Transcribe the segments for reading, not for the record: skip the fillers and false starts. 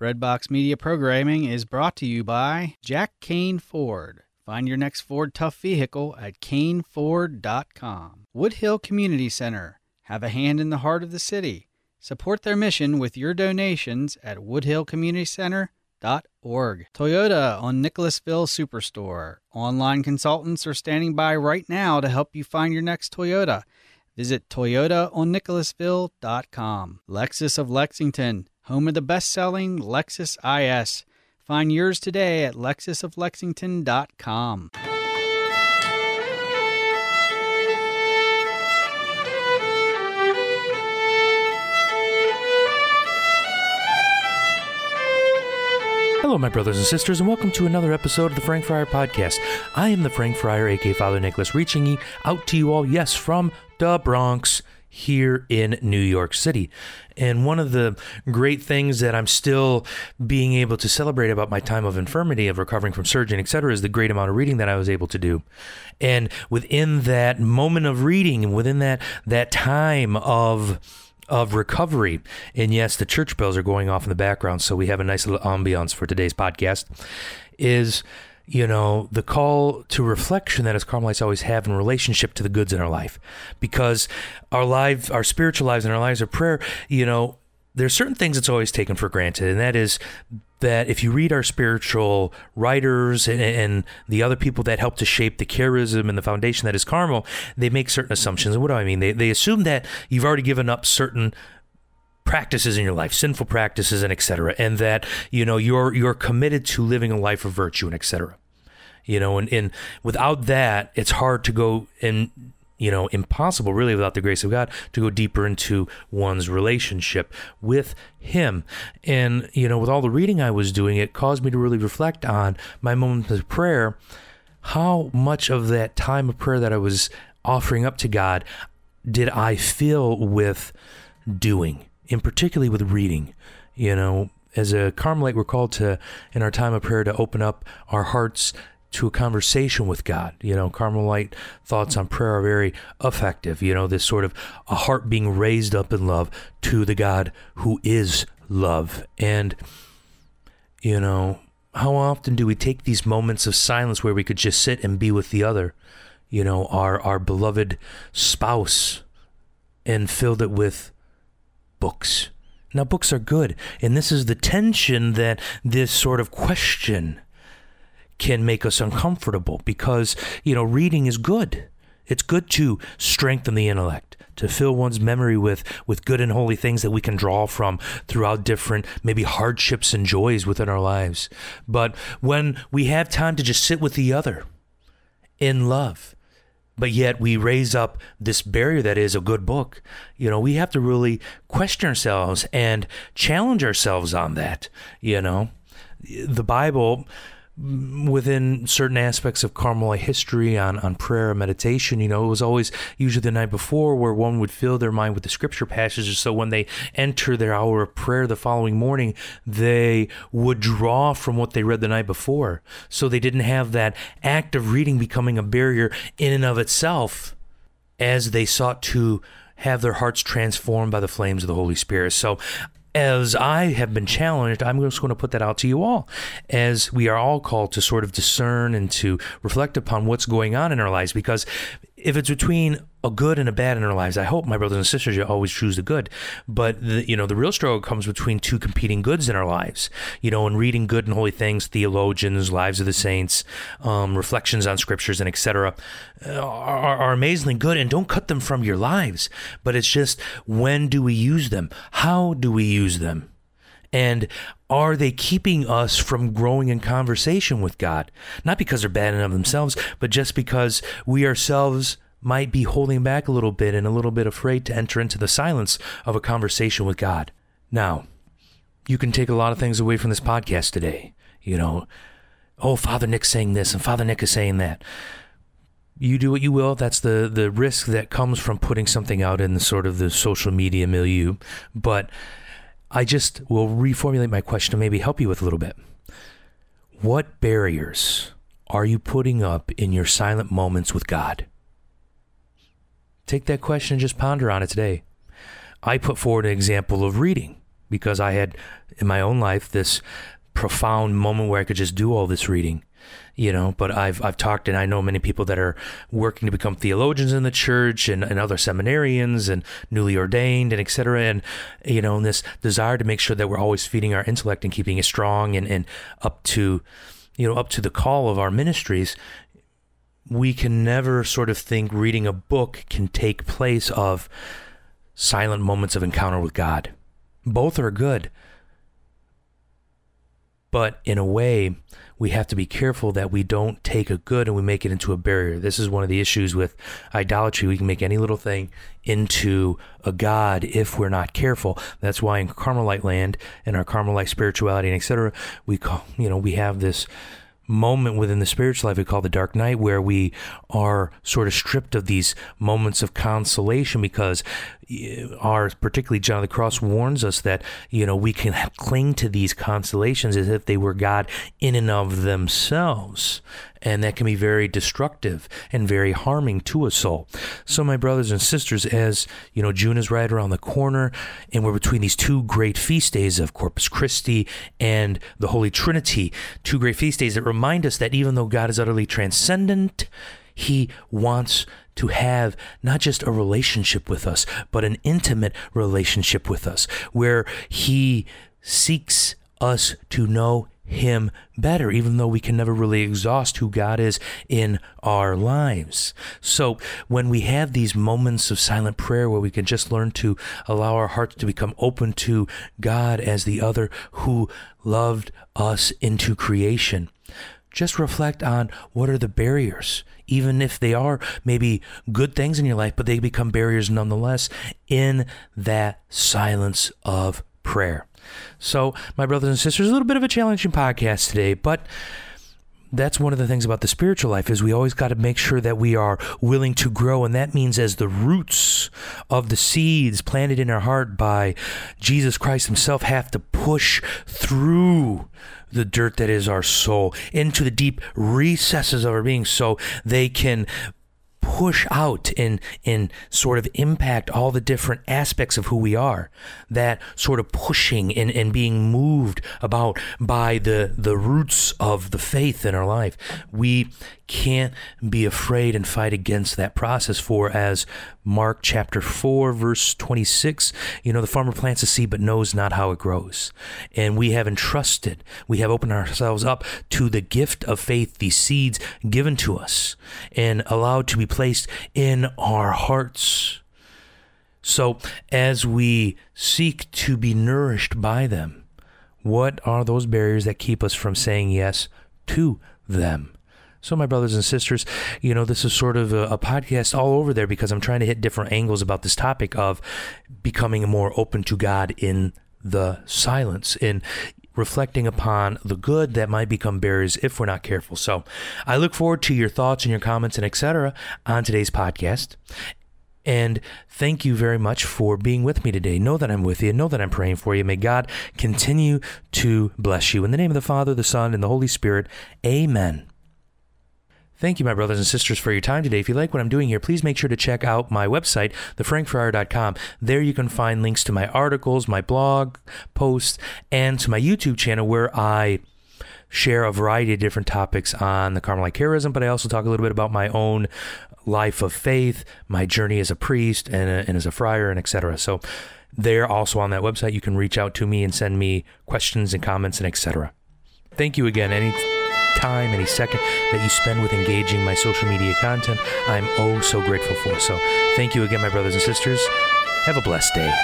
Breadbox Media programming is brought to you by Jack Kane Ford. Find your next Ford Tough vehicle at caneford.com. Woodhill Community Center. Have a hand in the heart of the city. Support their mission with your donations at woodhillcommunitycenter.org. Toyota on Nicholasville Superstore. Online consultants are standing by right now to help you find your next Toyota. Visit toyotaonnicholasville.com. Lexus of Lexington, home of the best-selling Lexus IS. Find yours today at lexusoflexington.com. Hello, my brothers and sisters, and welcome to another episode of the Frank Fryer Podcast. I am the Frank Fryer, a.k.a. Father Nicholas, reaching out to you all, yes, from the Bronx, here in New York City. And one of the great things that I'm still being able to celebrate about my time of infirmity, of recovering from surgery, etc., is the great amount of reading that I was able to do. And within that moment of reading, and within that time of recovery, and yes, the church bells are going off in the background, so we have a nice little ambiance for today's podcast, is, you know, the call to reflection that as Carmelites always have in relationship to the goods in our life. Because our spiritual lives and our lives of prayer, you know, there's certain things that's always taken for granted, and that is that if you read our spiritual writers and the other people that help to shape the charism and the foundation that is Carmel, they make certain assumptions. And what do I mean? They assume that you've already given up certain practices in your life, sinful practices and etc., and that, you know, you're committed to living a life of virtue and etc. You know, and without that, it's hard to go and, you know, impossible really without the grace of God to go deeper into one's relationship with Him. And, you know, with all the reading I was doing, it caused me to really reflect on my moments of prayer, how much of that time of prayer that I was offering up to God did I fill with doing, and particularly with reading. You know, as a Carmelite, we're called to, in our time of prayer, to open up our hearts to a conversation with God. You know, Carmelite thoughts on prayer are very effective. You know, this sort of a heart being raised up in love to the God who is love. And, you know, how often do we take these moments of silence where we could just sit and be with the other, you know, our beloved spouse, and filled it with books? Now, books are good. And this is the tension that this sort of question can make us uncomfortable, because, you know, reading is good. It's good to strengthen the intellect, to fill one's memory with good and holy things that we can draw from throughout different maybe hardships and joys within our lives. But when we have time to just sit with the other in love, but yet we raise up this barrier that is a good book, you know, we have to really question ourselves and challenge ourselves on that. You know, the Bible, within certain aspects of Carmelite history on prayer and meditation, you know, it was always usually the night before where one would fill their mind with the scripture passages, so when they enter their hour of prayer the following morning, they would draw from what they read the night before. So they didn't have that act of reading becoming a barrier in and of itself as they sought to have their hearts transformed by the flames of the Holy Spirit. So as I have been challenged, I'm just going to put that out to you all, as we are all called to sort of discern and to reflect upon what's going on in our lives. Because if it's between a good and a bad in our lives, I hope, my brothers and sisters, you always choose the good. But the real struggle comes between two competing goods in our lives. You know, in reading good and holy things, theologians, lives of the saints, reflections on scriptures, and etc., are amazingly good, and don't cut them from your lives. But it's just, when do we use them? How do we use them? And are they keeping us from growing in conversation with God? Not because they're bad in and of themselves, but just because we ourselves might be holding back a little bit and a little bit afraid to enter into the silence of a conversation with God. Now, you can take a lot of things away from this podcast today. You know, oh, Father Nick's saying this and Father Nick is saying that. You do what you will. That's the risk that comes from putting something out in the sort of the social media milieu. But I just will reformulate my question to maybe help you with a little bit. What barriers are you putting up in your silent moments with God? Take that question and just ponder on it today. I put forward an example of reading, because I had, in my own life, this profound moment where I could just do all this reading. But I've talked, and I know many people that are working to become theologians in the church and other seminarians and newly ordained and et cetera. And, and this desire to make sure that we're always feeding our intellect and keeping it strong and up to the call of our ministries. We can never sort of think reading a book can take place of silent moments of encounter with God. Both are good. But in a way, we have to be careful that we don't take a good and we make it into a barrier. This is one of the issues with idolatry. We can make any little thing into a god if we're not careful. That's why in Carmelite land and our Carmelite spirituality and et cetera, we have this moment within the spiritual life we call the dark night, where we are sort of stripped of these moments of consolation, because particularly John of the Cross warns us that we can cling to these consolations as if they were God in and of themselves, and that can be very destructive and very harming to a soul. So my brothers and sisters, as June is right around the corner, and we're between these two great feast days of Corpus Christi and the Holy Trinity, two great feast days that remind us that even though God is utterly transcendent, He wants to have not just a relationship with us, but an intimate relationship with us, where He seeks us to know Him better, even though we can never really exhaust who God is in our lives. So when we have these moments of silent prayer where we can just learn to allow our hearts to become open to God as the other who loved us into creation, just reflect on what are the barriers, even if they are maybe good things in your life, but they become barriers nonetheless in that silence of prayer. So, my brothers and sisters, a little bit of a challenging podcast today, but that's one of the things about the spiritual life, is we always got to make sure that we are willing to grow. And that means as the roots of the seeds planted in our heart by Jesus Christ Himself have to push through the dirt that is our soul into the deep recesses of our being, so they can push out and sort of impact all the different aspects of who we are. That sort of pushing and being moved about by the roots of the faith in our life. We can't be afraid and fight against that process, for as Mark chapter 4 verse 26, the farmer plants a seed but knows not how it grows. And we have opened ourselves up to the gift of faith, these seeds given to us and allowed to be placed in our hearts. So as we seek to be nourished by them, what are those barriers that keep us from saying yes to them? So my brothers and sisters, this is sort of a podcast all over there, because I'm trying to hit different angles about this topic of becoming more open to God in the silence and reflecting upon the good that might become barriers if we're not careful. So I look forward to your thoughts and your comments and etc. on today's podcast. And thank you very much for being with me today. Know that I'm with you. Know that I'm praying for you. May God continue to bless you. In the name of the Father, the Son, and the Holy Spirit. Amen. Thank you, my brothers and sisters, for your time today. If you like what I'm doing here, please make sure to check out my website, thefrankfriar.com. There you can find links to my articles, my blog posts, and to my YouTube channel, where I share a variety of different topics on the Carmelite charism, but I also talk a little bit about my own life of faith, my journey as a priest and as a friar, and etc. So there, also on that website, you can reach out to me and send me questions and comments and etc. Thank you again. Any time, any second that you spend with engaging my social media content, I'm oh so grateful for. So thank you again, my brothers and sisters. Have a blessed day.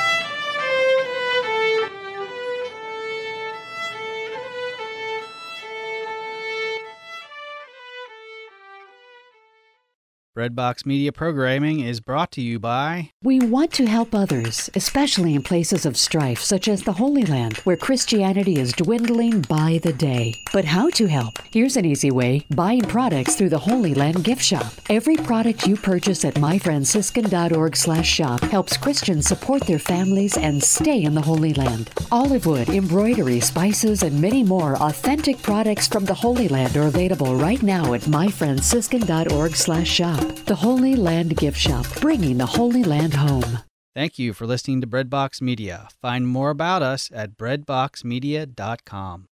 Breadbox Media Programming is brought to you by... We want to help others, especially in places of strife, such as the Holy Land, where Christianity is dwindling by the day. But how to help? Here's an easy way: buying products through the Holy Land gift shop. Every product you purchase at myfranciscan.org/shop helps Christians support their families and stay in the Holy Land. Olive wood, embroidery, spices, and many more authentic products from the Holy Land are available right now at myfranciscan.org/shop. The Holy Land Gift Shop, bringing the Holy Land home. Thank you for listening to Breadbox Media. Find more about us at breadboxmedia.com.